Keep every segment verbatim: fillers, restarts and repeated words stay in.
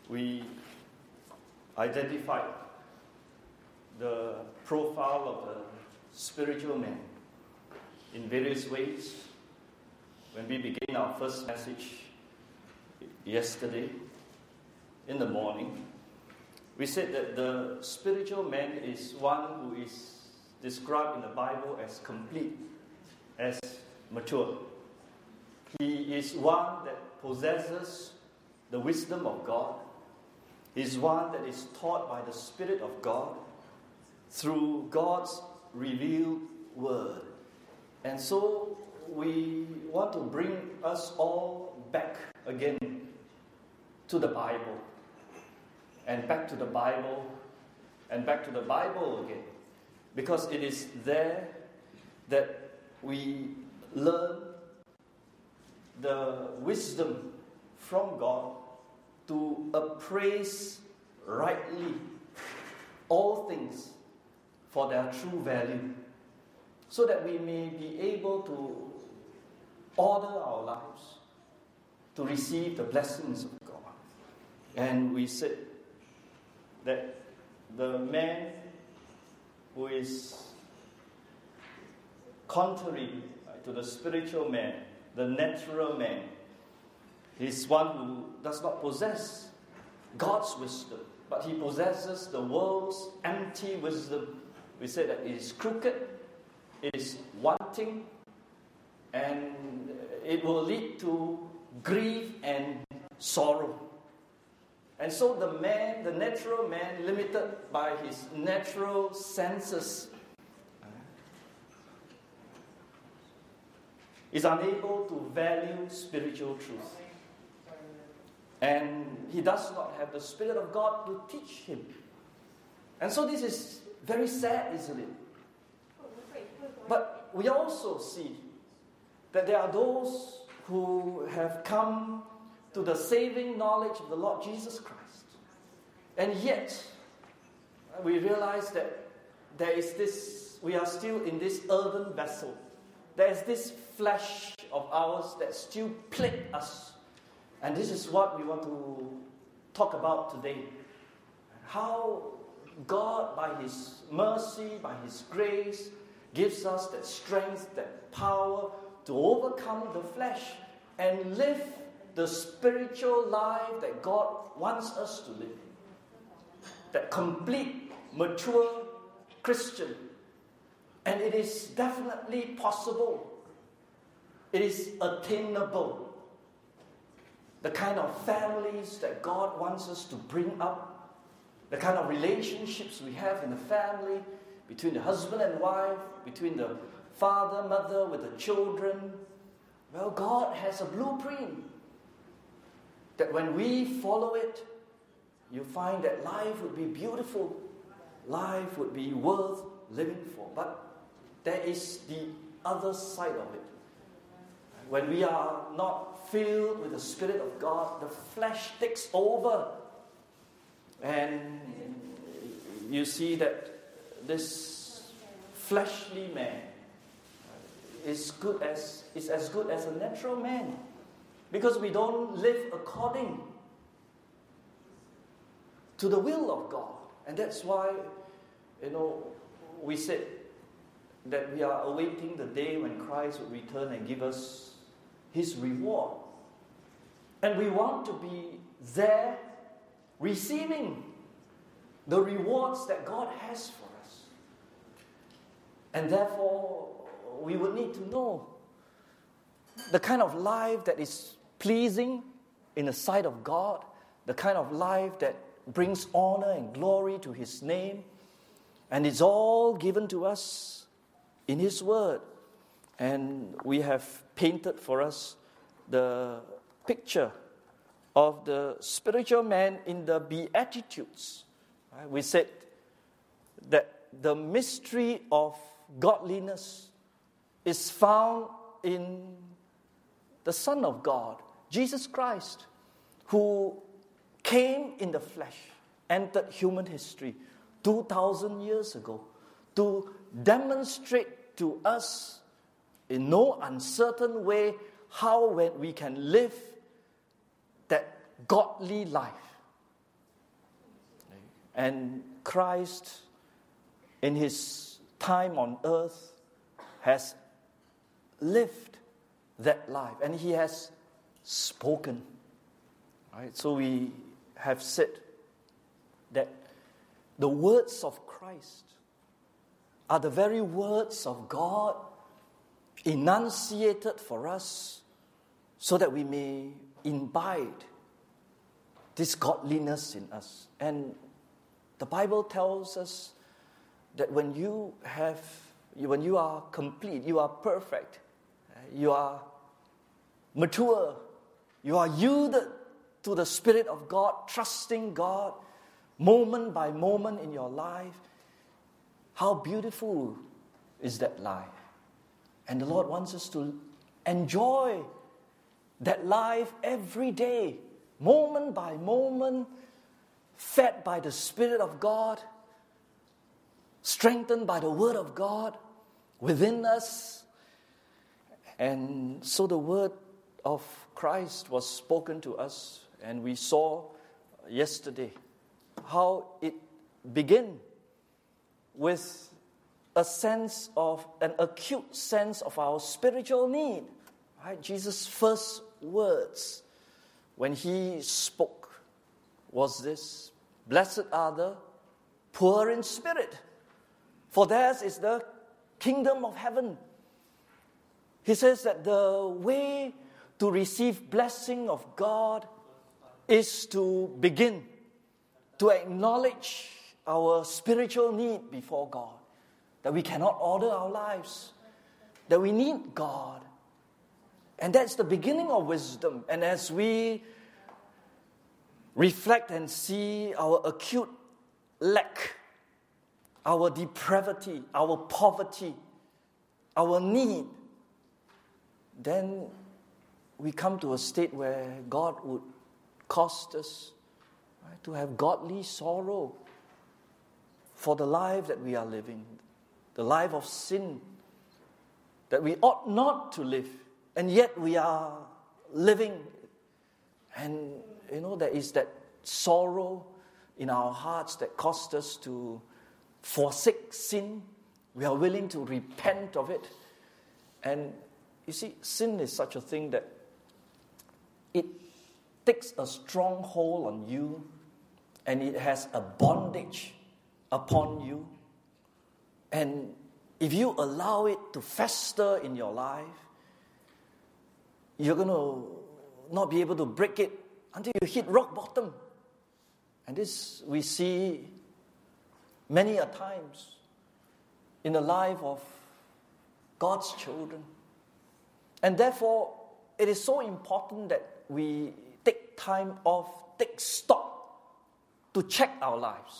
we identified the profile of the spiritual man in various ways when we began our first message yesterday in the morning. We said that the spiritual man is one who is described in the Bible as complete, as mature. He is one that possesses the wisdom of God. He is one that is taught by the Spirit of God through God's revealed word. And so we want to bring us all back again to the Bible. And back to the Bible, and back to the Bible again. Because it is there that we learn the wisdom from God to appraise rightly all things for their true value, so that we may be able to order our lives to receive the blessings of God. And we said that the man who is contrary to the spiritual man, the natural man, is one who does not possess God's wisdom, but he possesses the world's empty wisdom. We say that it is crooked, it is wanting, and it will lead to grief and sorrow. And so the man, the natural man, limited by his natural senses, is unable to value spiritual truth. And he does not have the Spirit of God to teach him. And so this is very sad, isn't it? But we also see that there are those who have come to the saving knowledge of the Lord Jesus Christ. And yet, we realize that there is this, we are still in this earthen vessel. There is this flesh of ours that still plague us. And this is what we want to talk about today. How God, by His mercy, by His grace, gives us that strength, that power to overcome the flesh and live the spiritual life that God wants us to live. That complete, mature Christian. And it is definitely possible. It is attainable. The kind of families that God wants us to bring up, the kind of relationships we have in the family, between the husband and wife, between the father, mother, with the children. Well, God has a blueprint that when we follow it, you find that life would be beautiful. Life would be worth living for. But there is the other side of it. When we are not filled with the Spirit of God, the flesh takes over. And you see that this fleshly man is good as is as good as a natural man. Because we don't live according to the will of God. And that's why, you know, we said that we are awaiting the day when Christ will return and give us His reward. And we want to be there receiving the rewards that God has for us. And therefore, we would need to know the kind of life that is pleasing in the sight of God, the kind of life that brings honor and glory to His name. And it's all given to us in His Word. And we have painted for us the picture of the spiritual man in the Beatitudes. We said that the mystery of godliness is found in the Son of God, Jesus Christ, who came in the flesh, entered human history two thousand years ago to demonstrate to us in no uncertain way how when we can live that godly life. And Christ, in his time on earth, has lived that life, and he has spoken. Right? So we have said that the words of Christ are the very words of God enunciated for us so that we may imbibe this godliness in us. And the Bible tells us that when you have, when you are complete, you are perfect, you are mature, you are yielded to the Spirit of God, trusting God moment by moment in your life, how beautiful is that life. And the Lord wants us to enjoy that life every day, moment by moment, fed by the Spirit of God, strengthened by the Word of God within us. And so the Word of Christ was spoken to us, and we saw yesterday how it began with a sense of, an acute sense of our spiritual need. Right? Jesus' first words when he spoke was this: "Blessed are the poor in spirit, for theirs is the kingdom of heaven." He says that the way to receive blessing of God is to begin to acknowledge our spiritual need before God, that we cannot order our lives, that we need God. And that's the beginning of wisdom. And as we reflect and see our acute lack, our depravity, our poverty, our need, then we come to a state where God would cause us, right, to have godly sorrow for the life that we are living, the life of sin that we ought not to live, and yet we are living. And, you know, there is that sorrow in our hearts that caused us to forsake sin. We are willing to repent of it. And you see, sin is such a thing that it takes a strong hold on you, and it has a bondage upon you. And if you allow it to fester in your life, you're going to not be able to break it until you hit rock bottom. And this we see many a times in the life of God's children. And therefore, it is so important that we take time off, take stock to check our lives.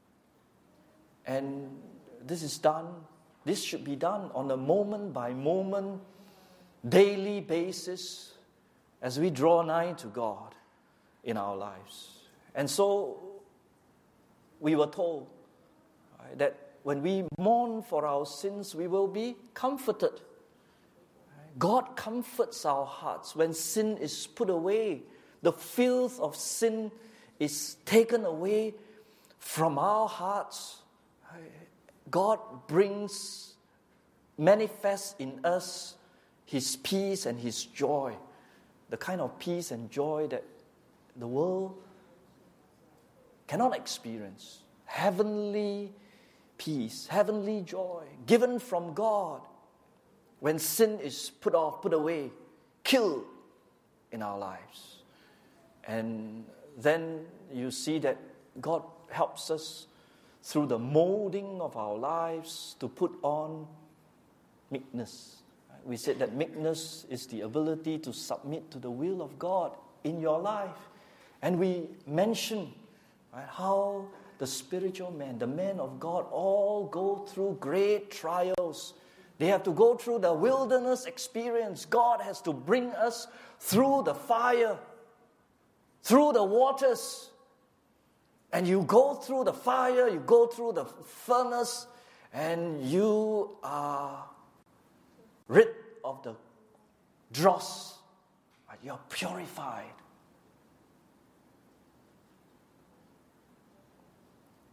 And this is done, this should be done on a moment by moment, daily basis as we draw nigh to God in our lives. And so we were told, right, that when we mourn for our sins, we will be comforted. God comforts our hearts when sin is put away. The filth of sin is taken away from our hearts. God brings, manifests in us His peace and His joy, the kind of peace and joy that the world cannot experience. Heavenly peace, heavenly joy, given from God when sin is put off, put away, killed in our lives. And then you see that God helps us through the molding of our lives to put on meekness. We said that meekness is the ability to submit to the will of God in your life. And we mentioned, right, how the spiritual man, the men of God, all go through great trials. They have to go through the wilderness experience. God has to bring us through the fire, through the waters. And you go through the fire, you go through the furnace, and you are rid of the dross. You're purified.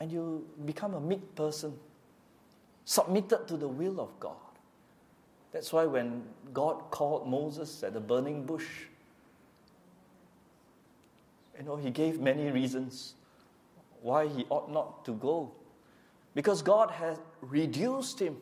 and you become a meek person, submitted to the will of God. That's why when God called Moses at the burning bush, you know, he gave many reasons why he ought not to go. Because God has reduced him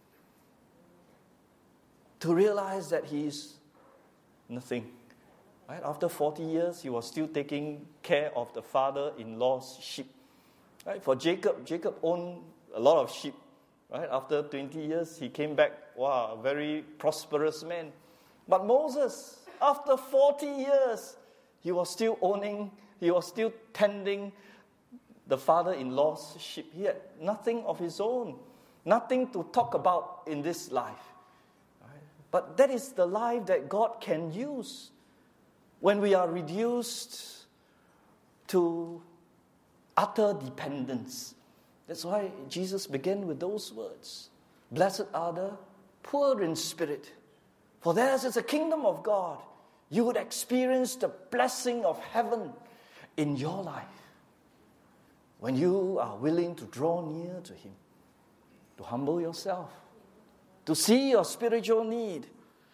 to realize that he is nothing. Right? After forty years, he was still taking care of the father-in-law's sheep. Right? For Jacob, Jacob owned a lot of sheep. Right? After twenty years, he came back, wow, a very prosperous man. But Moses, after forty years, he was still owning, he was still tending the father-in-law's sheep. He had nothing of his own, nothing to talk about in this life. Right? But that is the life that God can use when we are reduced to utter dependence. That's why Jesus began with those words. Blessed are the poor in spirit, for theirs is the kingdom of God. You would experience the blessing of heaven in your life when you are willing to draw near to Him, to humble yourself, to see your spiritual need.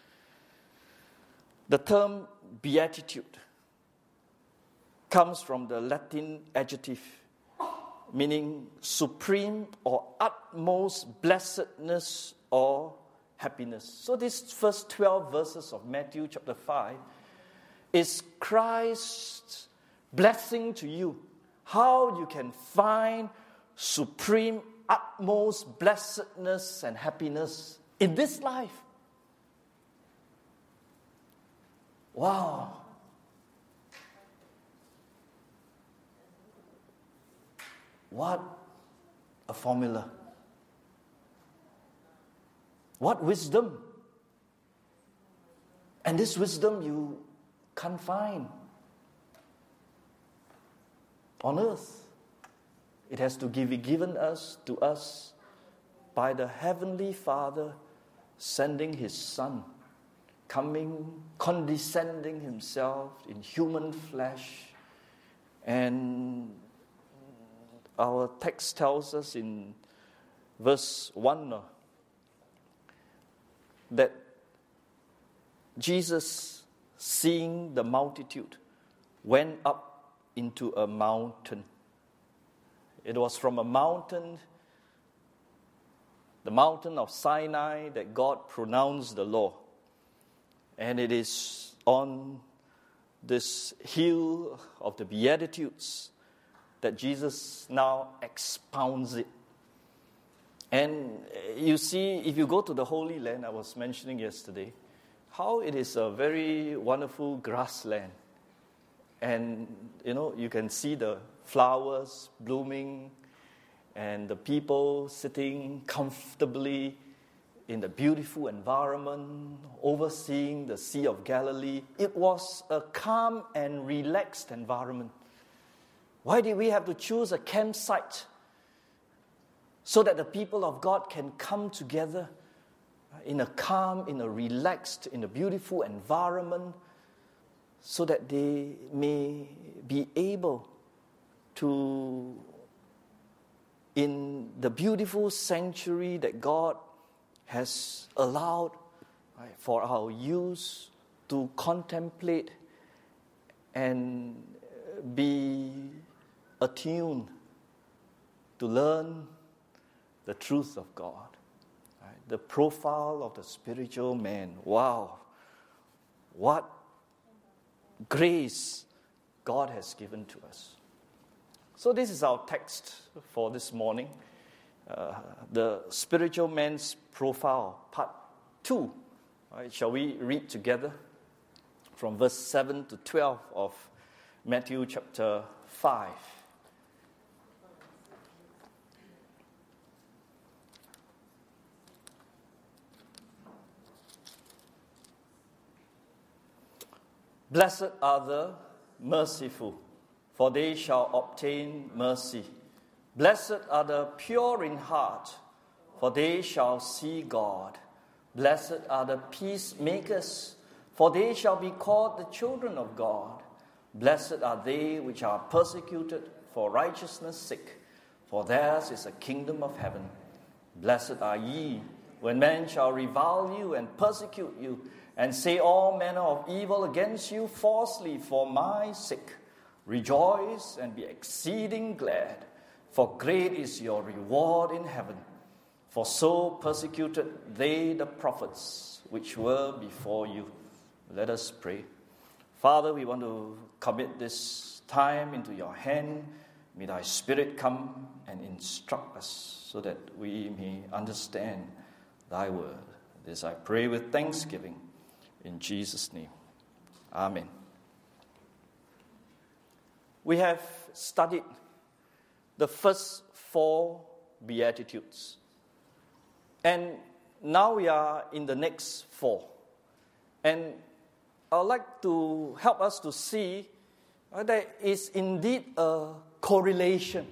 The term beatitude comes from the Latin adjective meaning supreme or utmost blessedness or happiness. So these first twelve verses of Matthew chapter five is Christ's blessing to you, how you can find supreme, utmost blessedness and happiness in this life. Wow. What a formula. What wisdom. And this wisdom you can't find on earth. It has to be given us to us by the Heavenly Father sending His Son, coming, condescending Himself in human flesh. And our text tells us in verse one that Jesus, seeing the multitude, went up into a mountain. It was from a mountain, the mountain of Sinai, that God pronounced the law. And it is on this hill of the Beatitudes that Jesus now expounds it. And you see, if you go to the Holy Land, I was mentioning yesterday, how it is a very wonderful grassland. And, you know, you can see the flowers blooming and the people sitting comfortably in the beautiful environment, overseeing the Sea of Galilee. It was a calm and relaxed environment. Why did we have to choose a campsite? So that the people of God can come together in a calm, in a relaxed, in a beautiful environment, so that they may be able to, in the beautiful sanctuary that God has allowed, right, for our use to contemplate and be attuned to learn the truth of God, right? The profile of the spiritual man. Wow, what grace God has given to us. So this is our text for this morning, uh, the spiritual man's profile, part two. Right, shall we read together from verse seven to twelve of Matthew chapter five? Blessed are the merciful, for they shall obtain mercy. Blessed are the pure in heart, for they shall see God. Blessed are the peacemakers, for they shall be called the children of God. Blessed are they which are persecuted for righteousness' sake, for theirs is the kingdom of heaven. Blessed are ye, when men shall revile you and persecute you, and say all manner of evil against you falsely for my sake. Rejoice and be exceeding glad, for great is your reward in heaven. For so persecuted they the prophets which were before you. Let us pray. Father, we want to commit this time into your hand. May thy Spirit come and instruct us so that we may understand thy word. This I pray with thanksgiving in Jesus' name. Amen. We have studied the first four Beatitudes. And now we are in the next four. And I would like to help us to see uh, there is indeed a correlation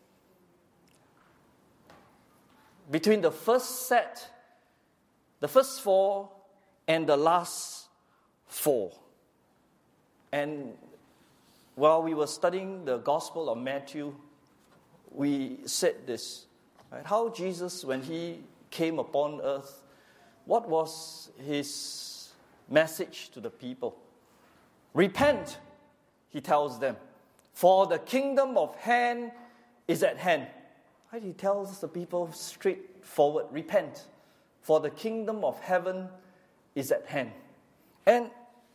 between the first set, the first four, and the last four. And while we were studying the Gospel of Matthew, we said this, right? How Jesus, when he came upon earth, what was his message to the people? Repent, he tells them, for the kingdom of heaven is at hand. Right? He tells the people straightforward, repent, for the kingdom of heaven is at hand. And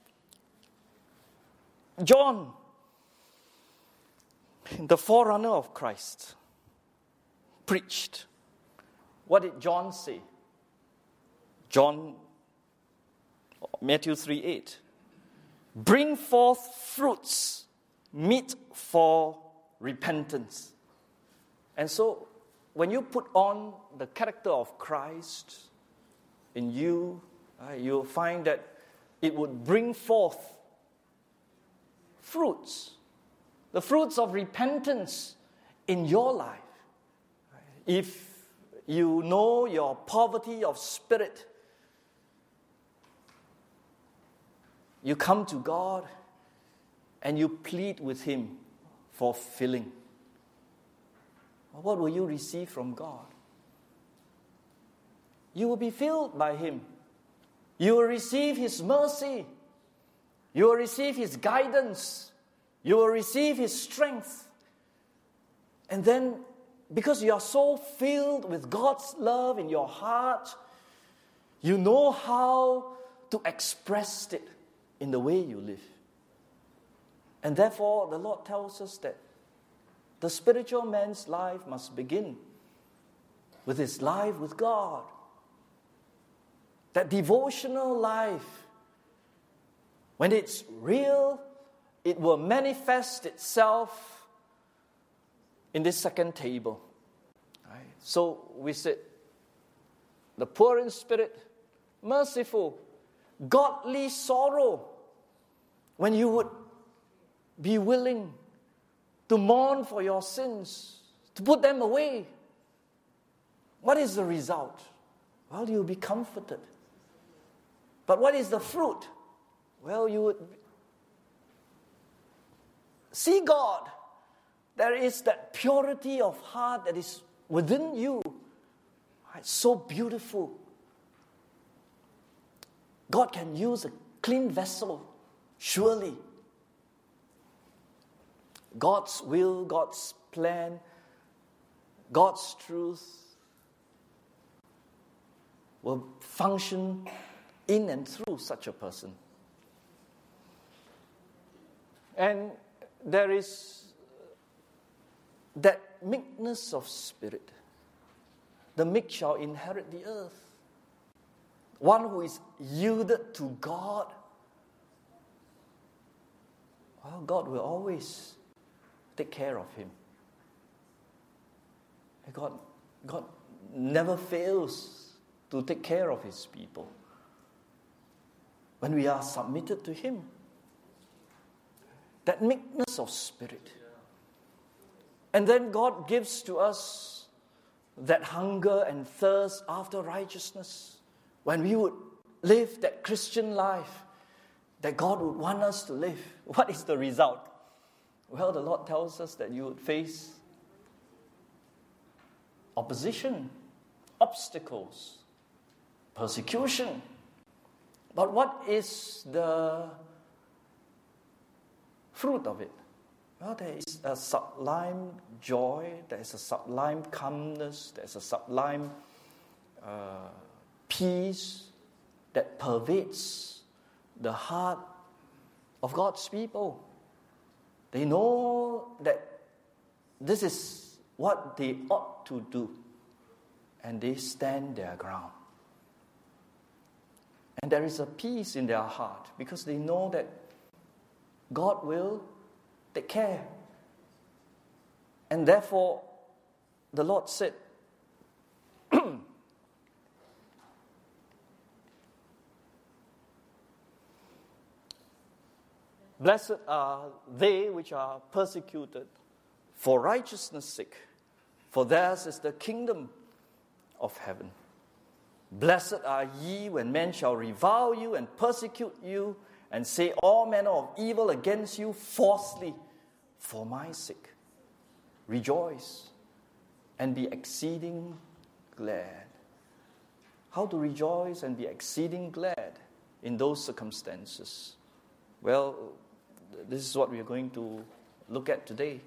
John, the forerunner of Christ, preached. What did John say? John, Matthew three eight. Bring forth fruits, meet for repentance. And so, when you put on the character of Christ in you, uh, you'll find that it would bring forth fruits. The fruits of repentance in your life. If you know your poverty of spirit, you come to God and you plead with Him for filling. What will you receive from God? You will be filled by Him. You will receive His mercy. You will receive His guidance. You will receive His strength. And then, because you are so filled with God's love in your heart, you know how to express it in the way you live. And therefore, the Lord tells us that the spiritual man's life must begin with his life with God. That devotional life, when it's real, it will manifest itself in this second table. Right? So we said, the poor in spirit, merciful, godly sorrow. When you would be willing to mourn for your sins, to put them away, what is the result? Well, you'll be comforted. But what is the fruit? Well, you would see God. There is that purity of heart that is within you. It's so beautiful. God can use a clean vessel, surely. God's will, God's plan, God's truth will function in and through such a person. And there is that meekness of spirit. The meek shall inherit the earth. One who is yielded to God. Well, God will always take care of him. God, God never fails to take care of his people when we are submitted to him. That meekness of spirit. And then God gives to us that hunger and thirst after righteousness. When we would live that Christian life that God would want us to live, what is the result? Well, the Lord tells us that you would face opposition, obstacles, persecution. But what is the fruit of it? Well, there is a sublime joy, there is a sublime calmness, there is a sublime uh, peace that pervades the heart of God's people. They know that this is what they ought to do, and they stand their ground. And there is a peace in their heart because they know that God will take care. And therefore, the Lord said, blessed are they which are persecuted for righteousness' sake, for theirs is the kingdom of heaven. Blessed are ye when men shall revile you and persecute you and say all manner of evil against you falsely for my sake. Rejoice and be exceeding glad. How to rejoice and be exceeding glad in those circumstances? Well, this is what we are going to look at today.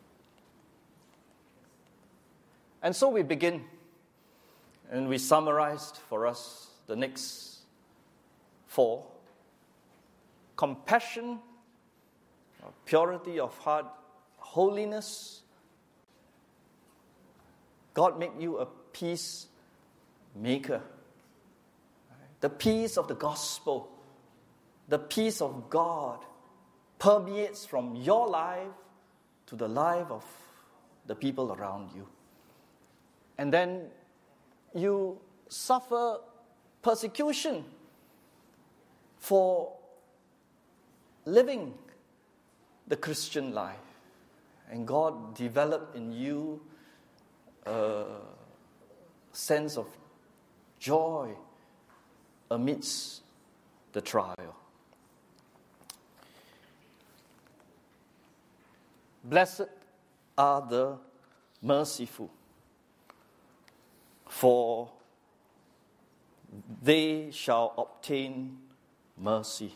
And so we begin, and we summarized for us the next four. Compassion, purity of heart, holiness. God make you a peacemaker. The peace of the gospel, the peace of God permeates from your life to the life of the people around you. And then you suffer persecution for living the Christian life. And God developed in you a sense of joy amidst the trial. Blessed are the merciful, for they shall obtain mercy.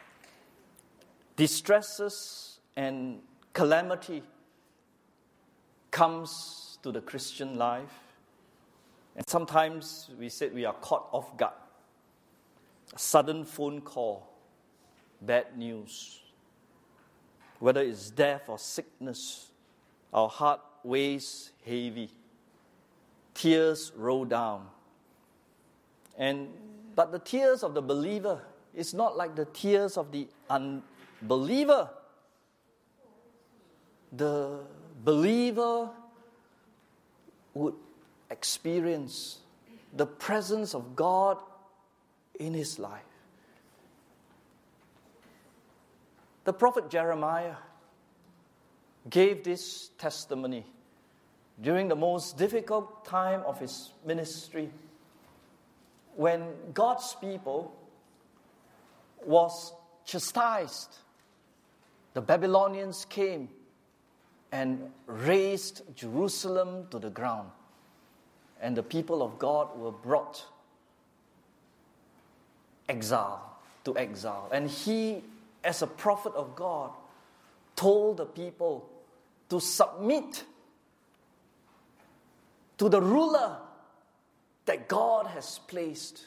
Distresses and calamity comes to the Christian life, and sometimes we said we are caught off guard. A sudden phone call, bad news, whether it's death or sickness, our heart weighs heavy. Tears roll down. And but the tears of the believer is not like the tears of the unbeliever. The believer would experience the presence of God in his life. The prophet Jeremiah gave this testimony during the most difficult time of his ministry, when God's people was chastised. The Babylonians came and razed Jerusalem to the ground, and the people of God were brought exile to exile. And he, as a prophet of God, told the people to submit to the ruler that God has placed.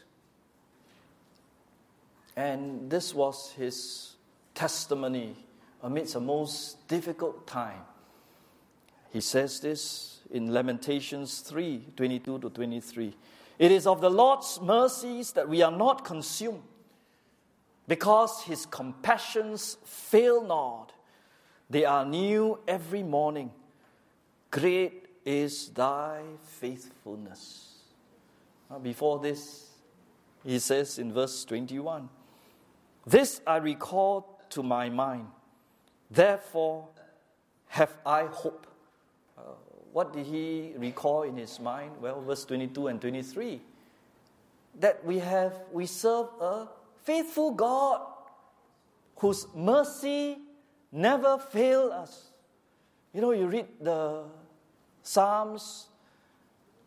And this was his testimony amidst a most difficult time. He says this in Lamentations three, twenty-two to twenty-three. It is of the Lord's mercies that we are not consumed, because his compassions fail not. They are new every morning. Great is thy faithfulness. Now, before this, he says in verse twenty-one, this I recall to my mind, therefore have I hope. Uh, what did he recall in his mind? Well, verse twenty-two and twenty-three, that we have, we serve a faithful God whose mercy never fails us. You know, you read the Psalms,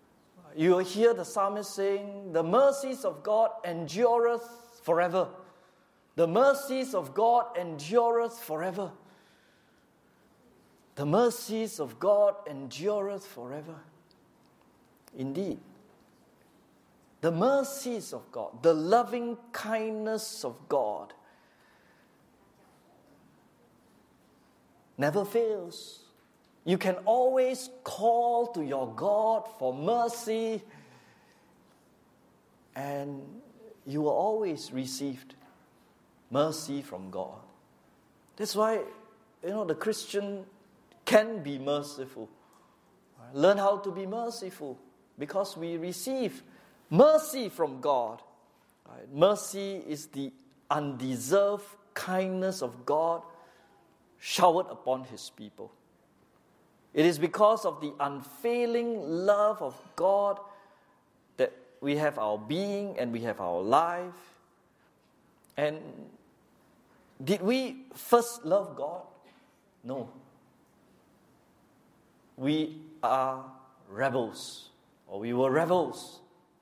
you will hear the psalmist saying, the mercies of God endureth forever. The mercies of God endureth forever. The mercies of God endureth forever. Indeed, the mercies of God, the loving kindness of God never fails. You can always call to your God for mercy, and you will always receive mercy from God. That's why, you know, the Christian can be merciful. Learn how to be merciful because we receive mercy from God. Mercy is the undeserved kindness of God showered upon His people. It is because of the unfailing love of God that we have our being and we have our life. And did we first love God? No. We are rebels, or we were rebels.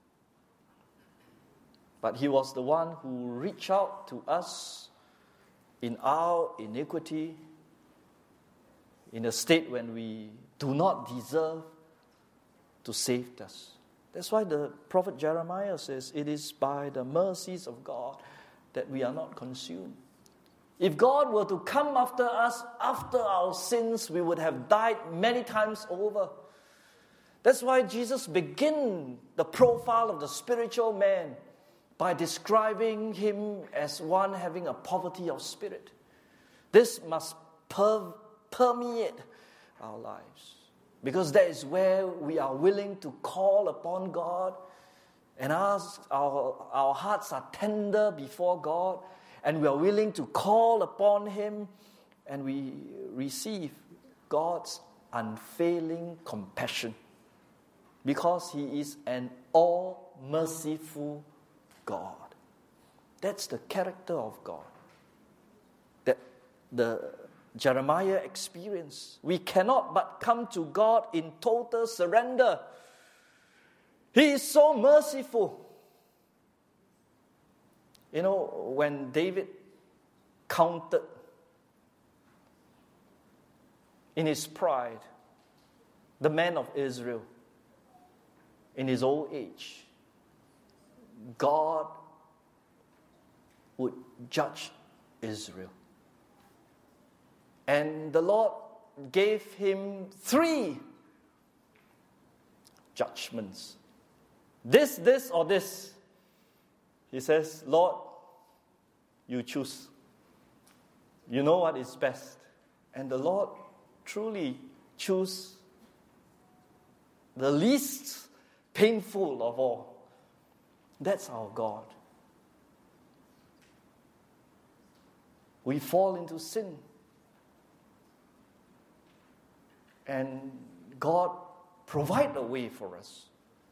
But He was the one who reached out to us in our iniquity, in a state when we do not deserve, to save us. That's why the prophet Jeremiah says, it is by the mercies of God that we are not consumed. If God were to come after us, after our sins, we would have died many times over. That's why Jesus began the profile of the spiritual man by describing him as one having a poverty of spirit. This must per- permeate our lives, because that is where we are willing to call upon God, and ask, our, our hearts are tender before God, and we are willing to call upon Him, and we receive God's unfailing compassion, because He is an all-merciful God. That's the character of God that the Jeremiah experienced. We cannot but come to God in total surrender. He is so merciful. You know, when David counted in his pride the men of Israel in his old age, God would judge Israel. And the Lord gave him three judgments. This, this, or this. He says, Lord, you choose. You know what is best. And the Lord truly chose the least painful of all. That's our God. We fall into sin. And God provides a way for us.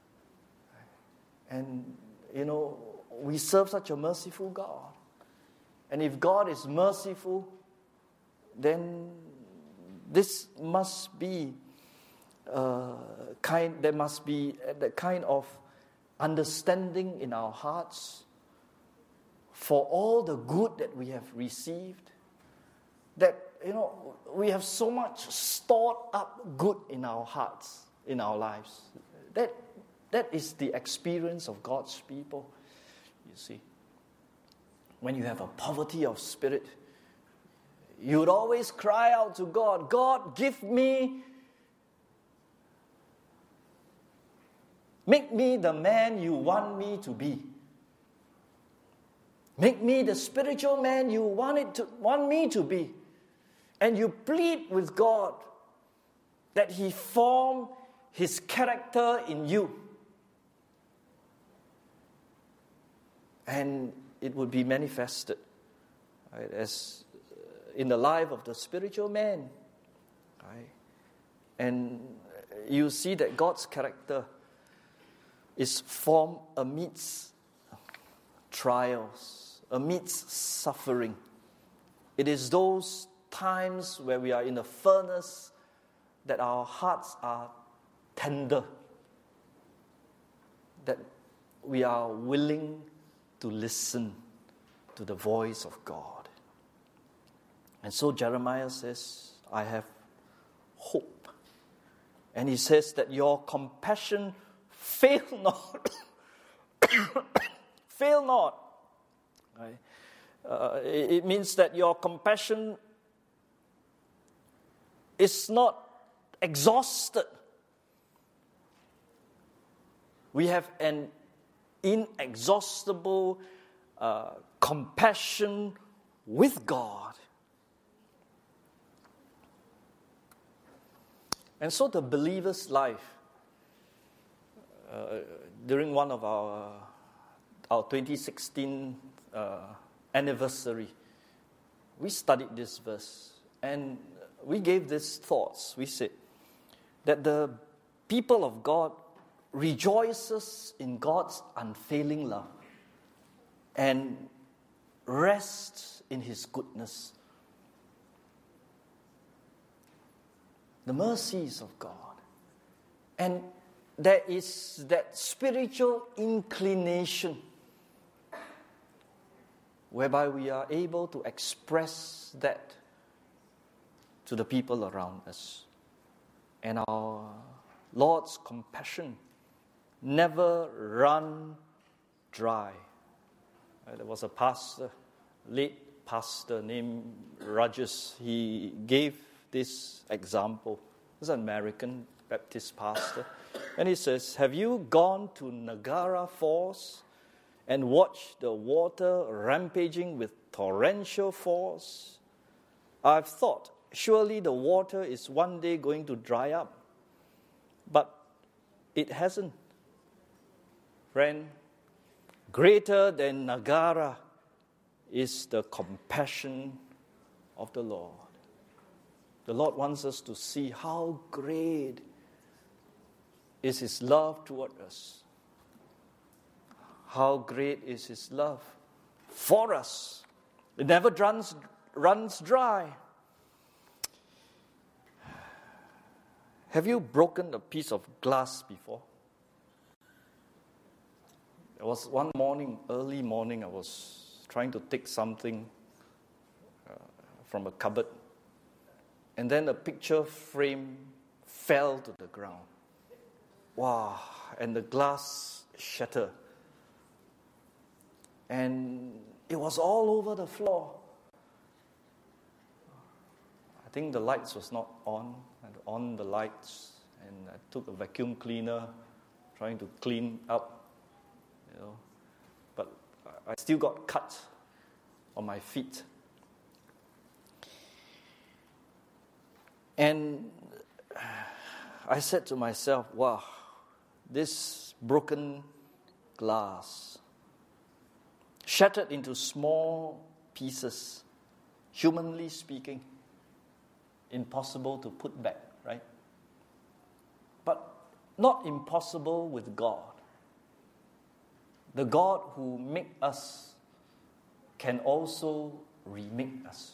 And, you know, we serve such a merciful God. And if God is merciful, then this must be uh, kind. There must be the kind of understanding in our hearts for all the good that we have received. That, you know, we have so much stored up good in our hearts, in our lives. That that is the experience of God's people. You see, when you have a poverty of spirit, you would always cry out to God, God, give me, make me the man you want me to be. Make me the spiritual man you want, it to, want me to be. And you plead with God that He form His character in you. And it would be manifested, right, as in the life of the spiritual man. Right? And you see that God's character is formed amidst trials, amidst suffering. It is those times where we are in a furnace that our hearts are tender. that we are willing to listen to the voice of God. And so Jeremiah says, I have hope. And he says that your compassion fail not. fail not. Right? Uh, it, it means that your compassion is not exhausted. We have an inexhaustible uh, compassion with God. And so the believer's life, uh, during one of our, our twenty sixteen uh, anniversary, we studied this verse and we gave these thoughts. We said that the people of God rejoices in God's unfailing love and rests in His goodness. The mercies of God. And there is that spiritual inclination whereby we are able to express that to the people around us. And our Lord's compassion never run dry. Uh, there was a pastor, late pastor named Rogers. He gave this example. He's an American Baptist pastor. And he says, have you gone to Niagara Falls and watched the water rampaging with torrential force? I've thought, surely the water is one day going to dry up. But it hasn't. Friend, greater than Niagara is the compassion of the Lord. The Lord wants us to see how great is His love toward us. How great is His love for us. It never runs, runs dry. Have you broken a piece of glass before? There was one morning, early morning, I was trying to take something uh, from a cupboard. And then a picture frame fell to the ground. Wow, and the glass shattered. And it was all over the floor. I think the lights was not on. I had on the lights, and I took a vacuum cleaner, trying to clean up, you know. But I still got cut on my feet. And I said to myself, wow, this broken glass, shattered into small pieces, humanly speaking, impossible to put back, right? But not impossible with God. The God who made us can also remake us.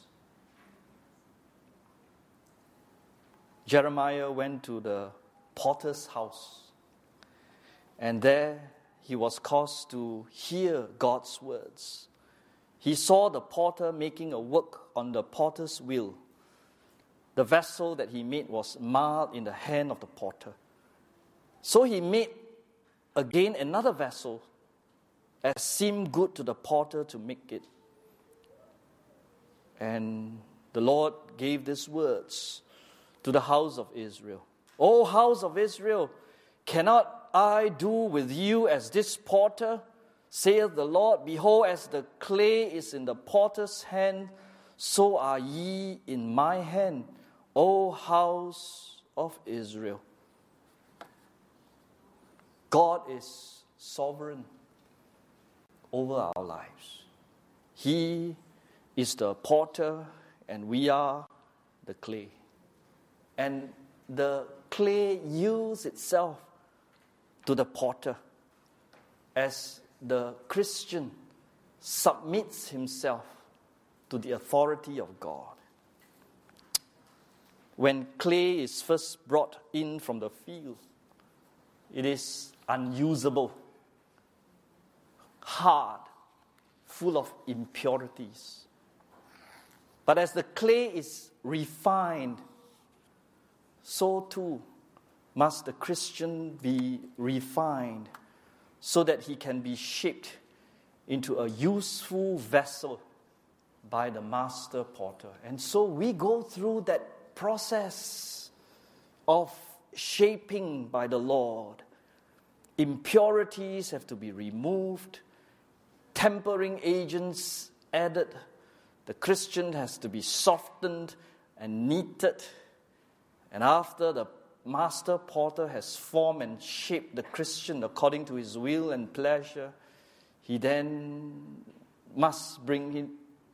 Jeremiah went to the potter's house, and there he was caused to hear God's words. He saw the potter making a work on the potter's wheel. The vessel that he made was marred in the hand of the potter. So he made again another vessel as seemed good to the potter to make it. And the Lord gave these words to the house of Israel. O house of Israel, cannot I do with you as this potter, saith the Lord? Behold, as the clay is in the potter's hand, so are ye in my hand, O house of Israel. God is sovereign over our lives. He is the potter, and we are the clay. And the clay yields itself to the potter as the Christian submits himself to the authority of God. When clay is first brought in from the field, it is unusable. hard, full of impurities. But as the clay is refined, so too must the Christian be refined so that he can be shaped into a useful vessel by the master potter. And so we go through that process of shaping by the Lord. Impurities have to be removed, tempering agents added. The Christian has to be softened and kneaded. And after the master potter has formed and shaped the Christian according to his will and pleasure, he then must bring him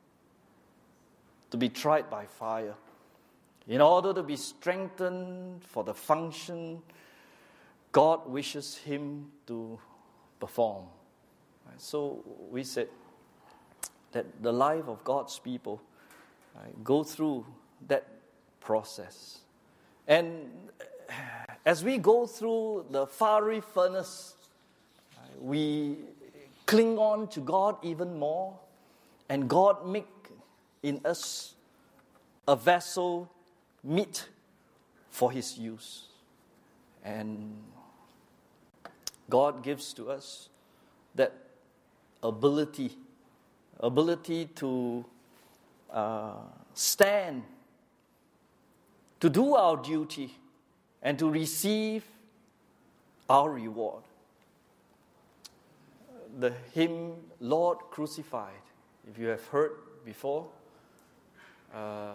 to be tried by fire in order to be strengthened for the function God wishes him to perform. So we said that the life of God's people right, go through that process. And as we go through the fiery furnace, right, we cling on to God even more, and God make in us a vessel meet for his use. And God gives to us that ability, ability to uh, stand, to do our duty, and to receive our reward. The hymn, Lord Crucified, if you have heard before, uh,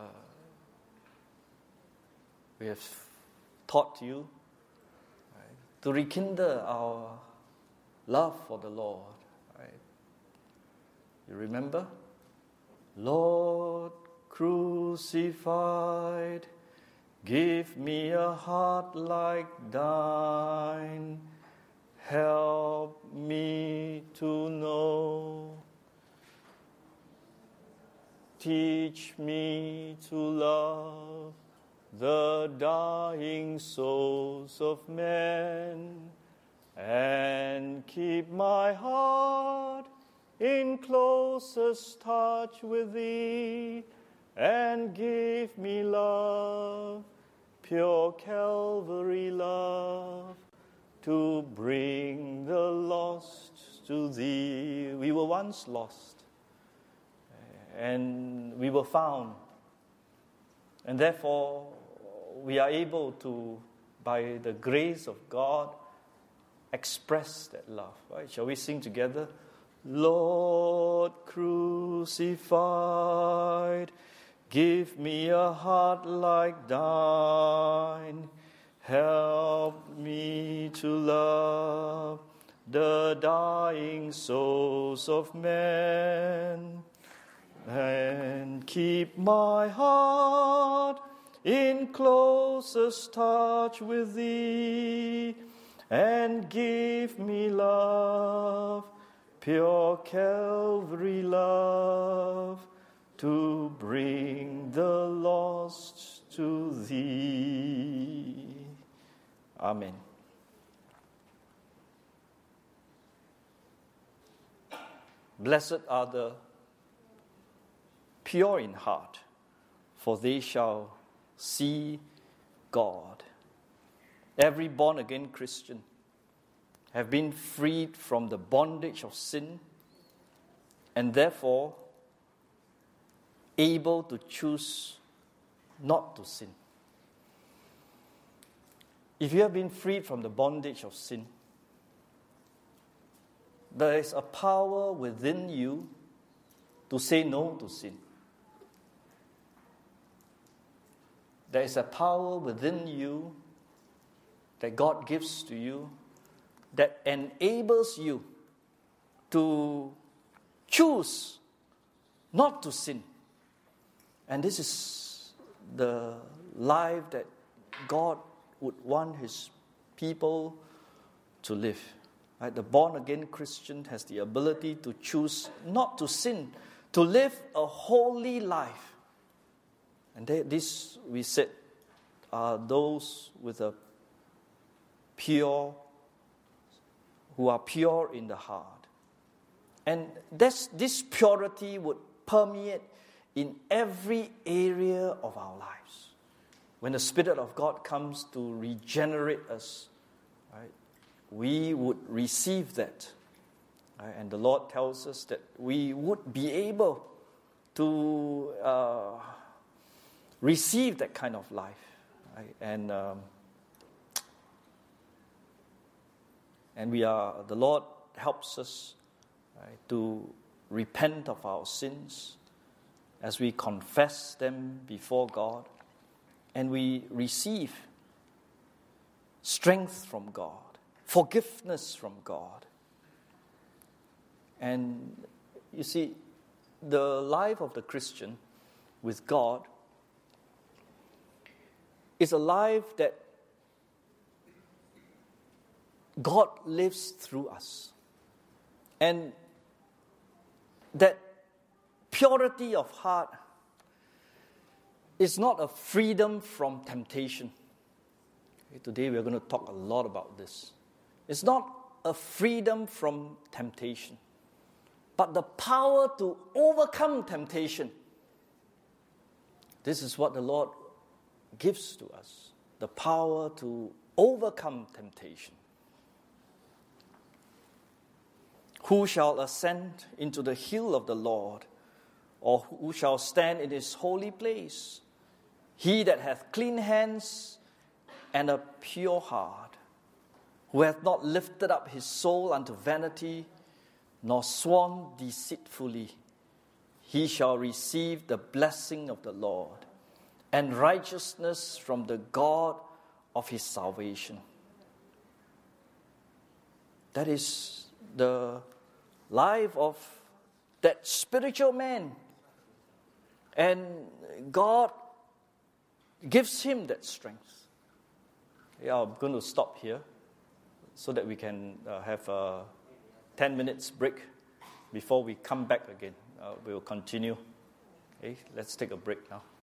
we have taught you right, to rekindle our love for the Lord. Right? You remember? Lord crucified, give me a heart like thine. Help me to know. Teach me to love the dying souls of men, and keep my heart in closest touch with thee, and give me love, pure Calvary love, to bring the lost to thee. We were once lost, and we were found. And therefore, we are able to, by the grace of God, express that love. Right? Shall we sing together? Lord crucified, give me a heart like thine. Help me to love the dying souls of men, and keep my heart in closest touch with thee, and give me love, pure Calvary love, to bring the lost to thee. Amen. Blessed are the pure in heart, for they shall see God. Every born-again Christian have been freed from the bondage of sin, and therefore able to choose not to sin. If you have been freed from the bondage of sin, there is a power within you to say no to sin. There is a power within you that God gives to you that enables you to choose not to sin. And this is the life that God would want his people to live. Right? The born-again Christian has the ability to choose not to sin, to live a holy life. And they, this, we said, are those with a pure, who are pure in the heart. And this, this purity would permeate in every area of our lives. When the Spirit of God comes to regenerate us, right, we would receive that. Right? And the Lord tells us that we would be able to uh, receive that kind of life. Right? And um, and we are, the Lord helps us, right, to repent of our sins as we confess them before God, and we receive strength from God, forgiveness from God. And you see, the life of the Christian with God is a life that God lives through us. And that purity of heart is not a freedom from temptation. Okay, today we are going to talk a lot about this. It's not a freedom from temptation, but the power to overcome temptation. This is what the Lord gives to us, the power to overcome temptation. Who shall ascend into the hill of the Lord, or who shall stand in his holy place? He that hath clean hands and a pure heart, who hath not lifted up his soul unto vanity, nor sworn deceitfully, he shall receive the blessing of the Lord and righteousness from the God of his salvation. That is the life of that spiritual man. And God gives him that strength. Yeah, I'm going to stop here so that we can uh, have a ten minutes break before we come back again. Uh, we will continue. Okay, let's take a break now.